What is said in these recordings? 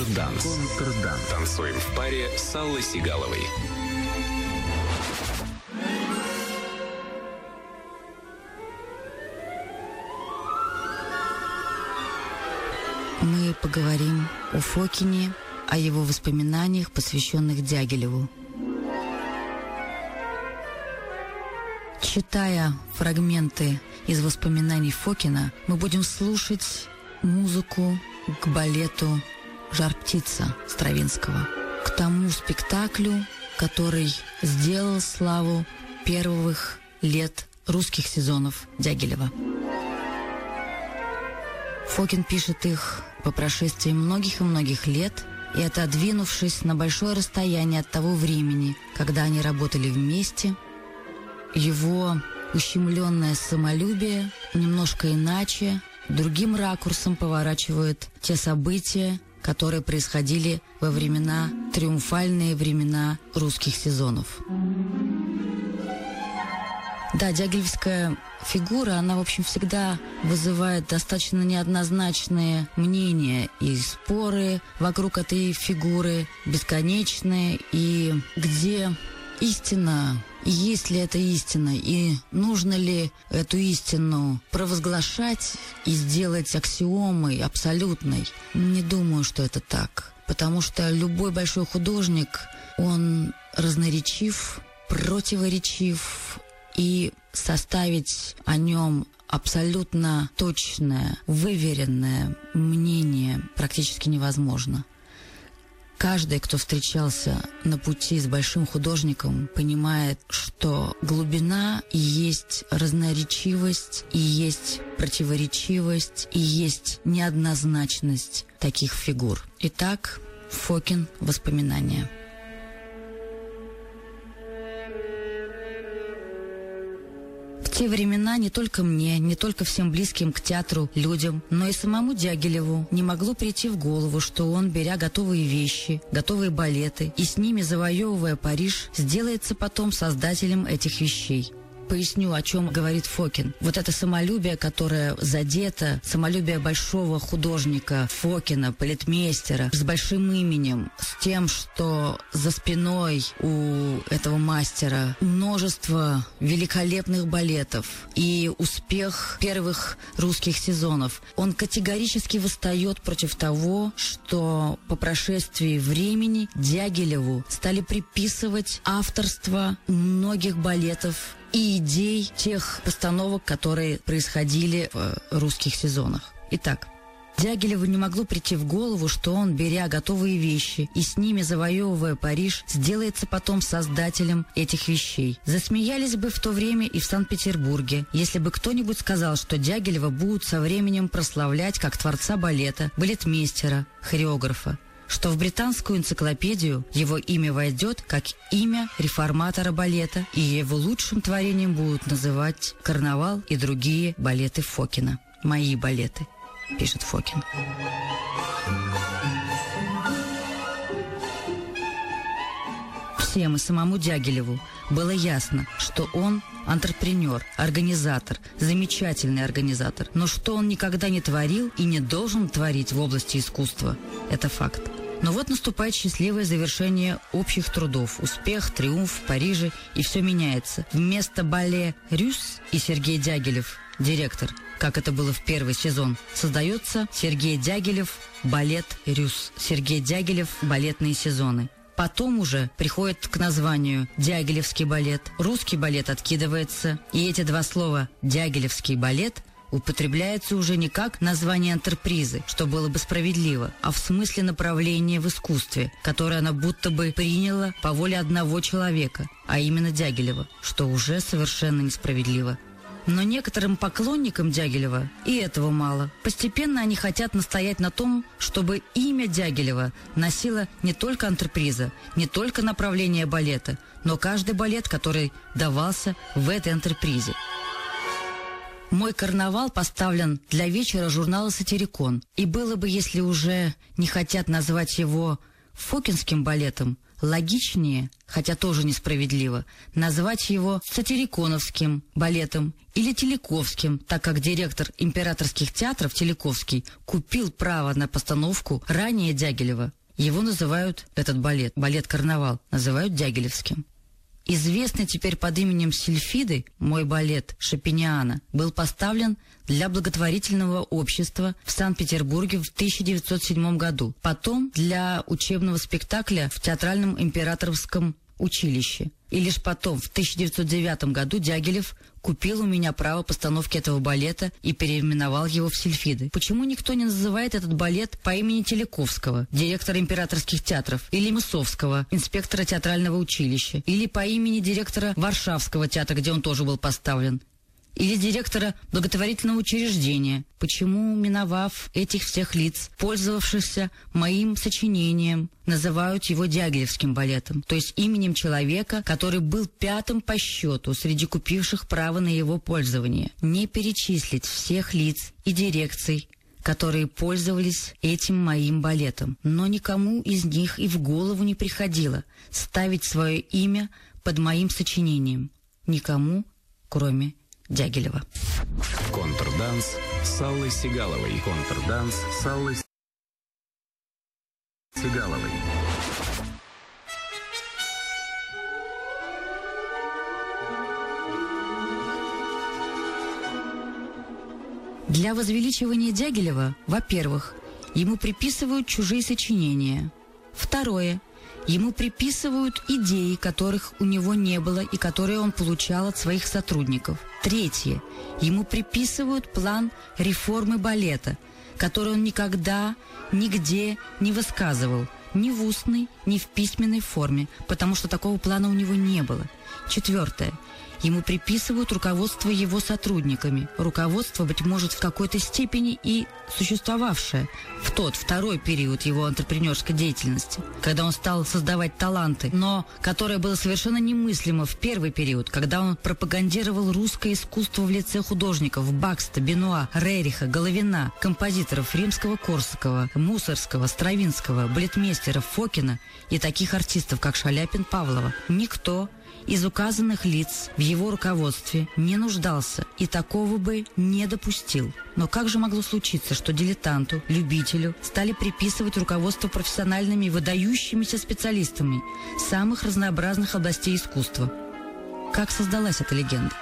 Контрданс. Танцуем в паре с Аллой Сигаловой. Мы поговорим о Фокине, о его воспоминаниях, посвященных Дягилеву. Читая фрагменты из воспоминаний Фокина, мы будем слушать музыку к балету «Жар-птица» Стравинского, к тому спектаклю, который сделал славу первых лет русских сезонов Дягилева. Фокин пишет их по прошествии многих и многих лет и отодвинувшись на большое расстояние от того времени, когда они работали вместе. Его ущемленное самолюбие немножко иначе, другим ракурсом поворачивает те события, которые происходили во времена, триумфальные времена русских сезонов. Да, дягилевская фигура, она, в общем, всегда вызывает достаточно неоднозначные мнения и споры вокруг этой фигуры, бесконечные, и где истина, есть ли это истина, и нужно ли эту истину провозглашать и сделать аксиомой абсолютной. Не думаю, что это так, потому что любой большой художник, он разноречив, противоречив, и составить о нем абсолютно точное, выверенное мнение практически невозможно. Каждый, кто встречался на пути с большим художником, понимает, что глубина и есть разноречивость, и есть противоречивость, и есть неоднозначность таких фигур. Итак, Фокин «Воспоминания». В те времена не только мне, не только всем близким к театру людям, но и самому Дягилеву не могло прийти в голову, что он, беря готовые вещи, готовые балеты и с ними завоевывая Париж, сделается потом создателем этих вещей. Поясню, о чем говорит Фокин. Вот это самолюбие, которое задето, самолюбие большого художника Фокина, балетмейстера, с большим именем, с тем, что за спиной у этого мастера множество великолепных балетов и успех первых русских сезонов. Он категорически восстает против того, что по прошествии времени Дягилеву стали приписывать авторство многих балетов и идей тех постановок, которые происходили в русских сезонах. Итак, Дягилеву не могло прийти в голову, что он, беря готовые вещи и с ними завоевывая Париж, сделается потом создателем этих вещей. Засмеялись бы в то время и в Санкт-Петербурге, если бы кто-нибудь сказал, что Дягилева будут со временем прославлять как творца балета, балетмейстера, хореографа, что в британскую энциклопедию его имя войдет как имя реформатора балета, и его лучшим творением будут называть «Карнавал» и другие балеты Фокина. «Мои балеты», пишет Фокин. Всем и самому Дягилеву было ясно, что он антрепренер, организатор, замечательный организатор, но что он никогда не творил и не должен творить в области искусства – это факт. Но вот наступает счастливое завершение общих трудов, успех, триумф в Париже, и все меняется. Вместо бале «Рюс» и Сергей Дягилев, директор, как это было в первый сезон, создается Сергей Дягилев балет «Рюс», Сергей Дягилев балетные сезоны. Потом уже приходит к названию «Дягилевский балет», русский балет откидывается, и эти два слова «Дягилевский балет» употребляется уже не как название антрепризы, что было бы справедливо, а в смысле направления в искусстве, которое она будто бы приняла по воле одного человека, а именно Дягилева, что уже совершенно несправедливо. Но некоторым поклонникам Дягилева и этого мало. Постепенно они хотят настоять на том, чтобы имя Дягилева носило не только антреприза, не только направление балета, но каждый балет, который давался в этой антрепризе. «Мой карнавал» поставлен для вечера журнала «Сатирикон». И было бы, если уже не хотят назвать его фокинским балетом логичнее, хотя тоже несправедливо, назвать его сатириконовским балетом или телековским, так как директор императорских театров Телековский купил право на постановку ранее Дягилева. Его называют, этот балет, балет-карнавал, называют дягилевским. Известный теперь под именем Сильфиды, мой балет Шопениана, был поставлен для благотворительного общества в Санкт-Петербурге в 1907 году. Потом для учебного спектакля в Театральном императорском училище. И лишь потом, в 1909 году, Дягилев купил у меня право постановки этого балета и переименовал его в Сильфиды. Почему никто не называет этот балет по имени Телековского, директора императорских театров, или Мысовского, инспектора театрального училища, или по имени директора Варшавского театра, где он тоже был поставлен, или директора благотворительного учреждения? Почему, миновав этих всех лиц, пользовавшихся моим сочинением, называют его Дягилевским балетом, то есть именем человека, который был пятым по счету среди купивших право на его пользование? Не перечислить всех лиц и дирекций, которые пользовались этим моим балетом, но никому из них и в голову не приходило ставить свое имя под моим сочинением. Никому, кроме Дягилева. Контрданс с Аллой Сигаловой. Контрданс с Аллой Сигаловой. Для возвеличивания Дягилева, во-первых, ему приписывают чужие сочинения. Второе. Ему приписывают идеи, которых у него не было и которые он получал от своих сотрудников. Третье. Ему приписывают план реформы балета, который он никогда, нигде не высказывал, ни в устной, ни в письменной форме, потому что такого плана у него не было. Четвертое. Ему приписывают руководство его сотрудниками. Руководство, быть может, в какой-то степени и существовавшее в тот второй период его антрепренерской деятельности, когда он стал создавать таланты, но которое было совершенно немыслимо в первый период, когда он пропагандировал русское искусство в лице художников Бакста, Бенуа, Рериха, Головина, композиторов Римского-Корсакова, Мусоргского, Стравинского, балетмейстера Фокина и таких артистов, как Шаляпин, Павлова. Никто из указанных лиц в его руководстве не нуждался и такого бы не допустил. Но как же могло случиться, что дилетанту, любителю стали приписывать руководство профессиональными выдающимися специалистами самых разнообразных областей искусства? Как создалась эта легенда?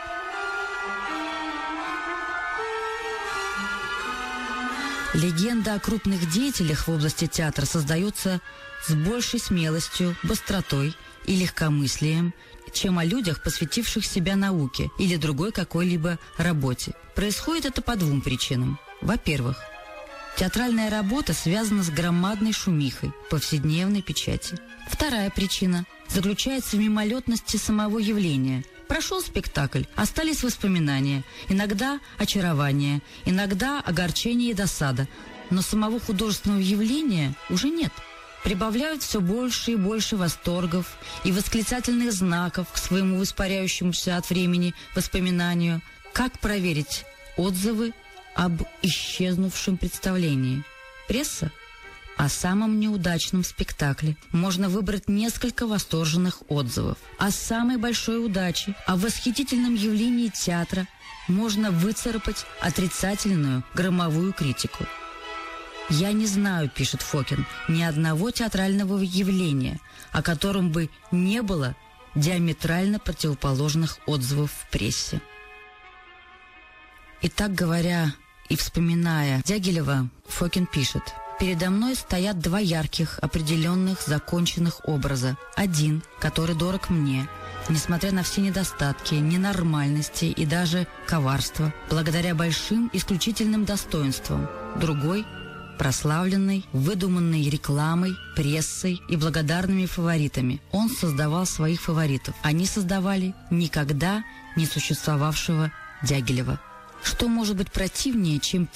Легенда о крупных деятелях в области театра создается с большей смелостью, быстротой и легкомыслием, чем о людях, посвятивших себя науке или другой какой-либо работе. Происходит это по двум причинам. Во-первых, театральная работа связана с громадной шумихой повседневной печати. Вторая причина заключается в мимолетности самого явления. Прошел спектакль, остались воспоминания, иногда очарование, иногда огорчение и досада, но самого художественного явления уже нет. Прибавляют все больше и больше восторгов и восклицательных знаков к своему испаряющемуся от времени воспоминанию. Как проверить отзывы об исчезнувшем представлении? Пресса? О самом неудачном спектакле можно выбрать несколько восторженных отзывов. О самой большой удаче, о восхитительном явлении театра можно выцарапать отрицательную громовую критику. «Я не знаю, — пишет Фокин, — ни одного театрального явления, о котором бы не было диаметрально противоположных отзывов в прессе». И так говоря и вспоминая Дягилева, Фокин пишет: «Передо мной стоят два ярких, определенных, законченных образа. Один, который дорог мне, несмотря на все недостатки, ненормальности и даже коварства, благодаря большим исключительным достоинствам. Другой — прославленный, выдуманный рекламой, прессой и благодарными фаворитами. Он создавал своих фаворитов. Они создавали никогда не существовавшего Дягилева». Что может быть противнее, чем тип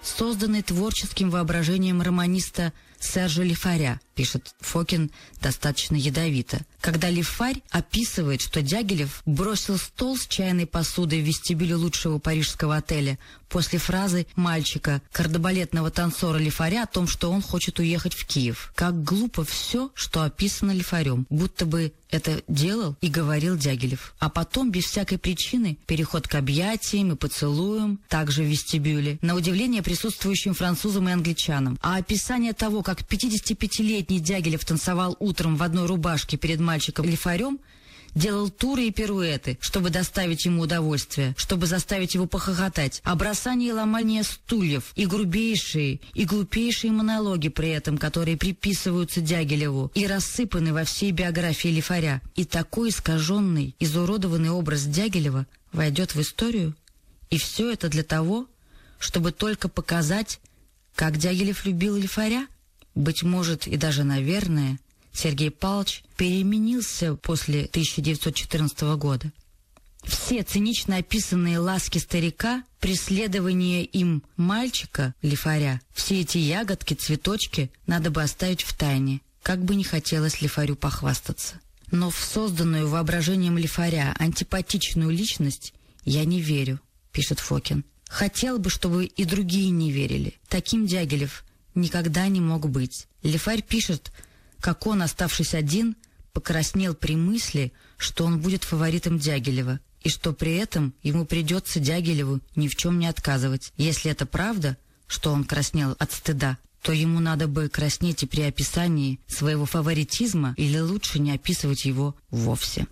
созданный творческим воображением романиста Сержа Лифаря, пишет Фокин достаточно ядовито, когда Лифарь описывает, что Дягилев бросил стол с чайной посудой в вестибюле лучшего парижского отеля после фразы мальчика, кардебалетного танцора Лифаря, о том, что он хочет уехать в Киев. Как глупо все, что описано Лифарем, будто бы это делал и говорил Дягилев. А потом, без всякой причины, переход к объятиям и поцелуям, также в вестибюле, на удивление присутствующим французам и англичанам. А описание того, как 55-летний Дягилев танцевал утром в одной рубашке перед мальчиком Лифарем, делал туры и пируэты, чтобы доставить ему удовольствие, чтобы заставить его похохотать, а бросание и ломание стульев, и грубейшие, и глупейшие монологи при этом, которые приписываются Дягилеву и рассыпаны во всей биографии Лифаря. И такой искаженный, изуродованный образ Дягилева войдет в историю, и все это для того, чтобы только показать, как Дягилев любил Лифаря? Быть может, и даже, наверное, Сергей Павлович переменился после 1914 года. Все цинично описанные ласки старика, преследование им мальчика, Лифаря, все эти ягодки, цветочки надо бы оставить в тайне, как бы не хотелось Лифарю похвастаться. Но в созданную воображением Лифаря антипатичную личность я не верю, пишет Фокин. Хотел бы, чтобы и другие не верили. Таким Дягилев никогда не мог быть. Лифарь пишет, как он, оставшись один, покраснел при мысли, что он будет фаворитом Дягилева, и что при этом ему придется Дягилеву ни в чем не отказывать. Если это правда, что он краснел от стыда, то ему надо бы краснеть и при описании своего фаворитизма, или лучше не описывать его вовсе.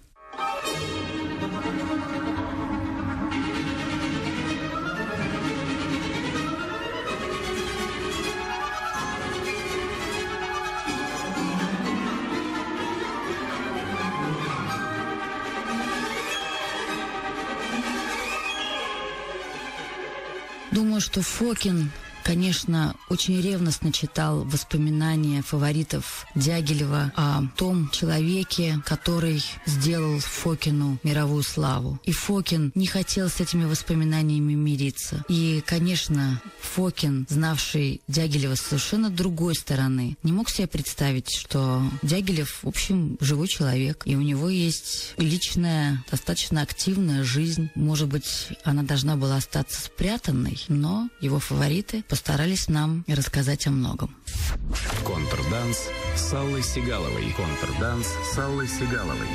Думаю, что Фокин, конечно, очень ревностно читал воспоминания фаворитов Дягилева о том человеке, который сделал Фокину мировую славу. И Фокин не хотел с этими воспоминаниями мириться. И, конечно, Фокин, знавший Дягилева с совершенно другой стороны, не мог себе представить, что Дягилев, в общем, живой человек, и у него есть личная, достаточно активная жизнь. Может быть, она должна была остаться спрятанной, но его фавориты постарались нам рассказать о многом. Контрданс с Аллой Сигаловой. Контрданс с Аллой Сигаловой.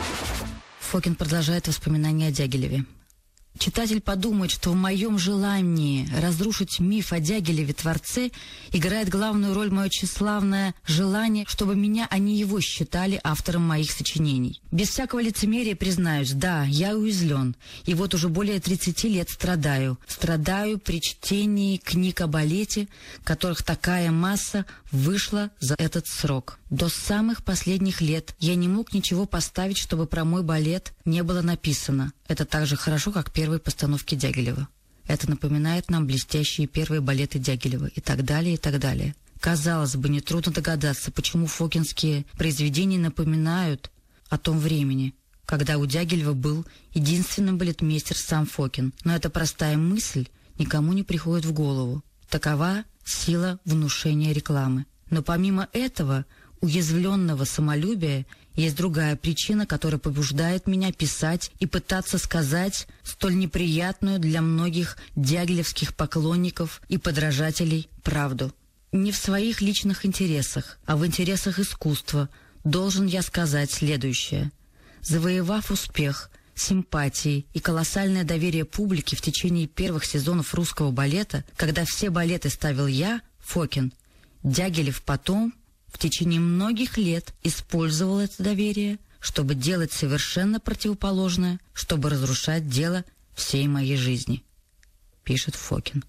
Фокин продолжает воспоминания о Дягилеве. Читатель подумает, что в моем желании разрушить миф о Дягилеве-творце играет главную роль мое тщеславное желание, чтобы меня, а не его, считали автором моих сочинений. Без всякого лицемерия признаюсь, да, я уязвлен, и вот уже более 30 лет страдаю. Страдаю при чтении книг о балете, которых такая масса вышла за этот срок. До самых последних лет я не мог ничего поставить, чтобы про мой балет не было написано. Это так же хорошо, как первые постановки Дягилева. Это напоминает нам блестящие первые балеты Дягилева и так далее, и так далее. Казалось бы, нетрудно догадаться, почему фокинские произведения напоминают о том времени, когда у Дягилева был единственным балетмейстер сам Фокин. Но эта простая мысль никому не приходит в голову. Такова сила внушения рекламы. Но помимо этого уязвленного самолюбия есть другая причина, которая побуждает меня писать и пытаться сказать столь неприятную для многих дягилевских поклонников и подражателей правду. Не в своих личных интересах, а в интересах искусства должен я сказать следующее. Завоевав успех, симпатии и колоссальное доверие публики в течение первых сезонов русского балета, когда все балеты ставил я, Фокин, Дягилев потом в течение многих лет использовал это доверие, чтобы делать совершенно противоположное, чтобы разрушать дело всей моей жизни, пишет Фокин.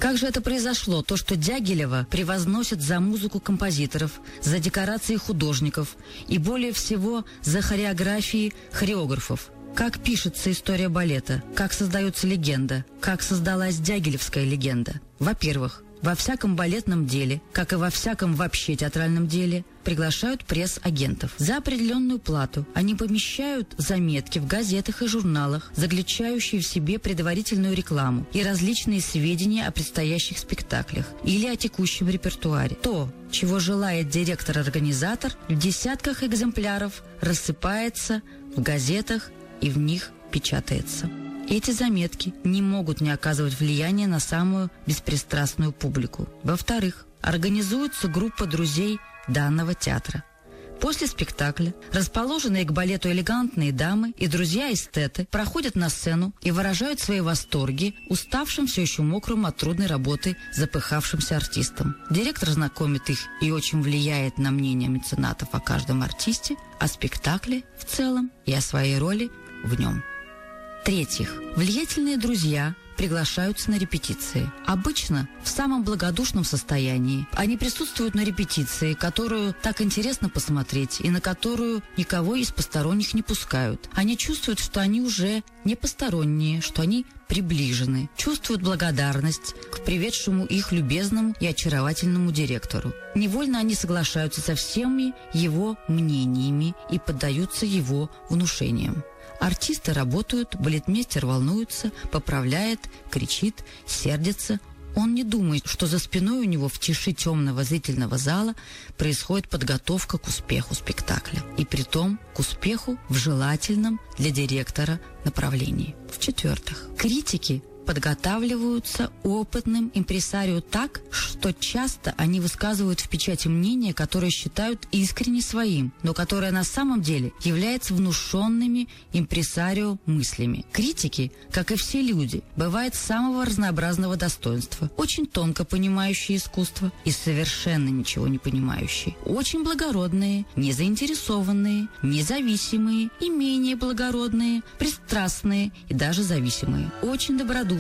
Как же это произошло? То, что Дягилева превозносят за музыку композиторов, за декорации художников и более всего за хореографии хореографов. Как пишется история балета, как создается легенда, как создалась дягилевская легенда. Во-первых, во всяком балетном деле, как и во всяком вообще театральном деле, приглашают пресс-агентов. За определенную плату они помещают заметки в газетах и журналах, заключающие в себе предварительную рекламу и различные сведения о предстоящих спектаклях или о текущем репертуаре. То, чего желает директор-организатор, в десятках экземпляров рассыпается в газетах и в них печатается. Эти заметки не могут не оказывать влияния на самую беспристрастную публику. Во-вторых, организуется группа друзей данного театра. После спектакля расположенные к балету элегантные дамы и друзья-эстеты проходят на сцену и выражают свои восторги уставшим, все еще мокрым от трудной работы запыхавшимся артистам. Директор знакомит их и очень влияет на мнение меценатов о каждом артисте, о спектакле в целом и о своей роли в нем. В-третьих, влиятельные друзья приглашаются на репетиции. Обычно в самом благодушном состоянии. Они присутствуют на репетиции, которую так интересно посмотреть и на которую никого из посторонних не пускают. Они чувствуют, что они уже не посторонние, что они приближены, чувствуют благодарность к приведшему их любезному и очаровательному директору. Невольно они соглашаются со всеми его мнениями и поддаются его внушениям. Артисты работают, балетмейстер волнуется, поправляет, кричит, сердится. Он не думает, что за спиной у него в тиши темного зрительного зала происходит подготовка к успеху спектакля. И притом к успеху в желательном для директора направлении. В-четвертых, критики подготавливаются опытным импресарио так, что часто они высказывают в печати мнение, которое считают искренне своим, но которое на самом деле является внушенными импресарио мыслями. Критики, как и все люди, бывают самого разнообразного достоинства, очень тонко понимающие искусство и совершенно ничего не понимающие, очень благородные, незаинтересованные, независимые и менее благородные, пристрастные и даже зависимые, очень добродушные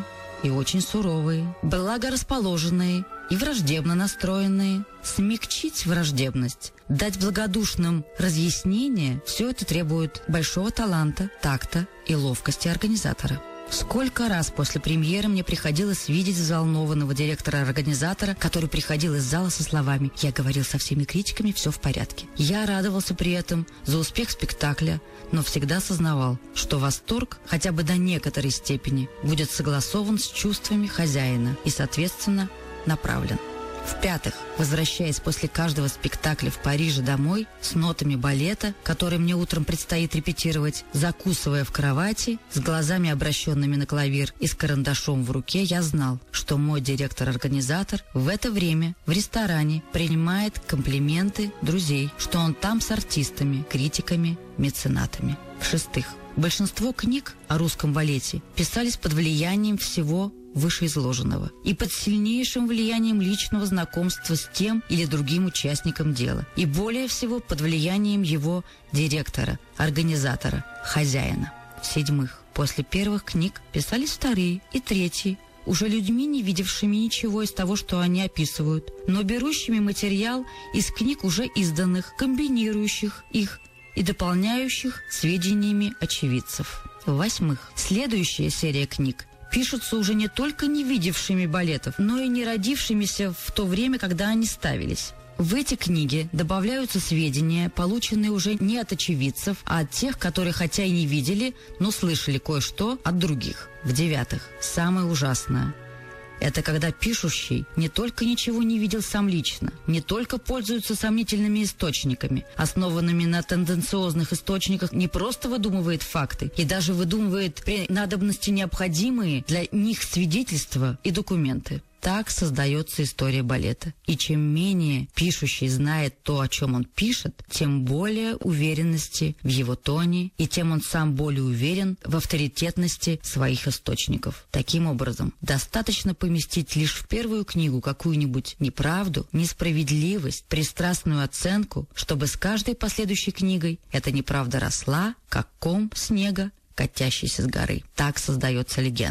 и очень суровые, благорасположенные и враждебно настроенные. Смягчить враждебность, дать благодушным разъяснение – все это требует большого таланта, такта и ловкости организатора. Сколько раз после премьеры мне приходилось видеть взволнованного директора-организатора, который приходил из зала со словами «Я говорил со всеми критиками, все в порядке». Я радовался при этом за успех спектакля, но всегда сознавал, что восторг, хотя бы до некоторой степени, будет согласован с чувствами хозяина и, соответственно, направлен. В-пятых, возвращаясь после каждого спектакля в Париже домой с нотами балета, которые мне утром предстоит репетировать, закусывая в кровати, с глазами обращенными на клавир и с карандашом в руке, я знал, что мой директор-организатор в это время в ресторане принимает комплименты друзей, что он там с артистами, критиками, меценатами. В-шестых, большинство книг о русском балете писались под влиянием всего вышеизложенного и под сильнейшим влиянием личного знакомства с тем или другим участником дела, и более всего под влиянием его директора, организатора, хозяина. В-седьмых, после первых книг писались вторые и третьи, уже людьми, не видевшими ничего из того, что они описывают, но берущими материал из книг уже изданных, комбинирующих их и дополняющих сведениями очевидцев. В-восьмых, следующая серия книг пишутся уже не только не видевшими балетов, но и не родившимися в то время, когда они ставились. В эти книги добавляются сведения, полученные уже не от очевидцев, а от тех, которые хотя и не видели, но слышали кое-что от других. В-девятых, самое ужасное – это когда пишущий не только ничего не видел сам лично, не только пользуется сомнительными источниками, основанными на тенденциозных источниках, не просто выдумывает факты и даже выдумывает при надобности необходимые для них свидетельства и документы. Так создается история балета. И чем менее пишущий знает то, о чем он пишет, тем более уверенности в его тоне, и тем он сам более уверен в авторитетности своих источников. Таким образом, достаточно поместить лишь в первую книгу какую-нибудь неправду, несправедливость, пристрастную оценку, чтобы с каждой последующей книгой эта неправда росла, как ком снега, катящийся с горы. Так создается легенда.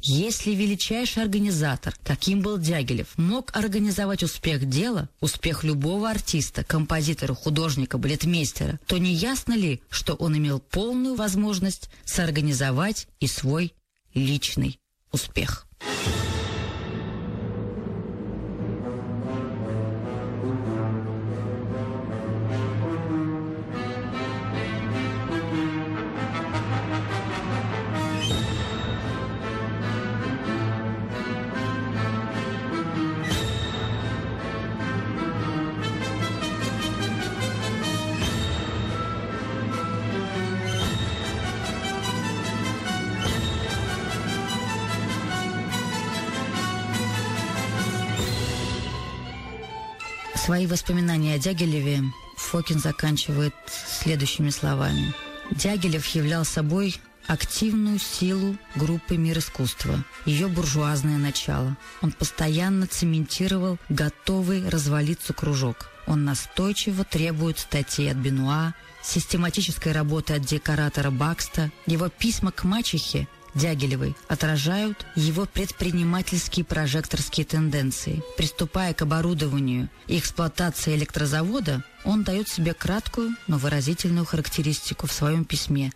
Если величайший организатор, каким был Дягилев, мог организовать успех дела, успех любого артиста, композитора, художника, балетмейстера, то не ясно ли, что он имел полную возможность соорганизовать и свой личный успех? Свои воспоминания о Дягилеве Фокин заканчивает следующими словами. Дягилев являл собой активную силу группы «Мир искусства», ее буржуазное начало. Он постоянно цементировал готовый развалиться кружок. Он настойчиво требует статей от Бенуа, систематической работы от декоратора Бакста. Его письма к мачехе Дягилевой отражают его предпринимательские прожекторские тенденции. Приступая к оборудованию и эксплуатации электрозавода, он дает себе краткую, но выразительную характеристику в своем письме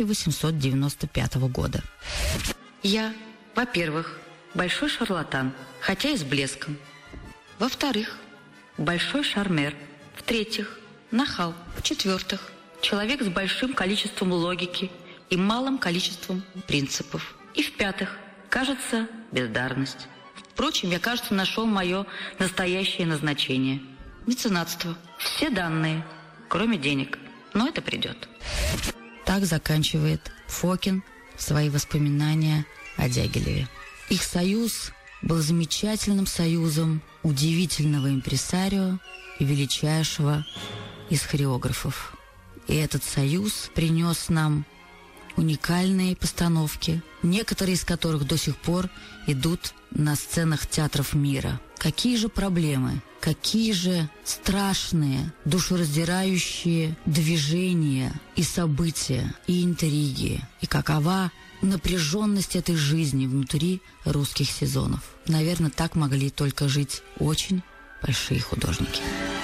1895 года. «Я, во-первых, большой шарлатан, хотя и с блеском. Во-вторых, большой шармер. В-третьих, нахал. В-четвертых, человек с большим количеством логики и малым количеством принципов. И в-пятых, кажется, бездарность. Впрочем, я, кажется, нашел мое настоящее назначение. Меценатство. Все данные, кроме денег. Но это придет». Так заканчивает Фокин свои воспоминания о Дягилеве. Их союз был замечательным союзом удивительного импресарио и величайшего из хореографов. И этот союз принес нам уникальные постановки, некоторые из которых до сих пор идут на сценах театров мира. Какие же проблемы, какие же страшные, душераздирающие движения и события, и интриги, и какова напряженность этой жизни внутри русских сезонов. Наверное, так могли только жить очень большие художники.